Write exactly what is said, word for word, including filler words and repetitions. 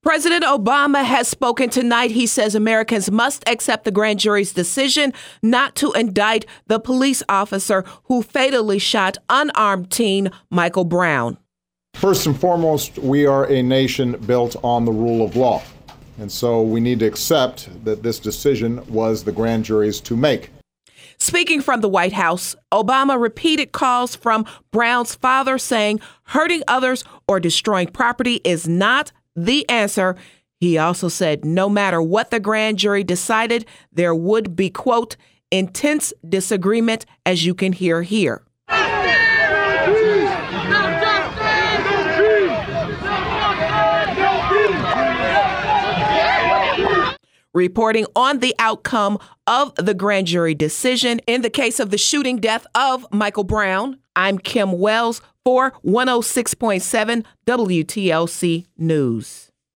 President Obama has spoken tonight. He says Americans must accept the grand jury's decision not to indict the police officer who fatally shot unarmed teen Michael Brown. First and foremost, we are a nation built on the rule of law. And so we need to accept that this decision was the grand jury's to make. Speaking from the White House, Obama repeated calls from Brown's father saying hurting others or destroying property is not the answer. He also said no matter what the grand jury decided, there would be, quote, intense disagreement, as you can hear here. Reporting on the outcome of the grand jury decision in the case of the shooting death of Michael Brown, I'm Kim Wells for one oh six point seven W T L C News.